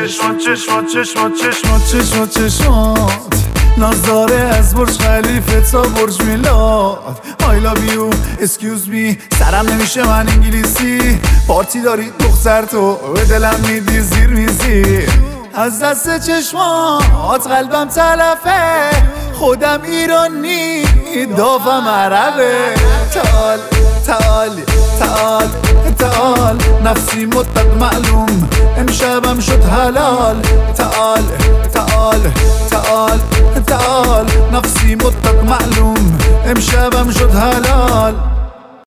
چشمات نظاره از برج خلیفه تا برج میلاد I love you, excuse me سرم نمیشه من انگلیسی پارتی داری دختر تو به دلم میدی زیر میزی از دست چشمات قلبم تلفه خودم ایرانی دافم عربه تعال تعال تعال تعال نفسی مطلق معلوم امشبم شد حلال تعال تعال تعال تعال نفسی مطلق معلوم امشبم شد حلال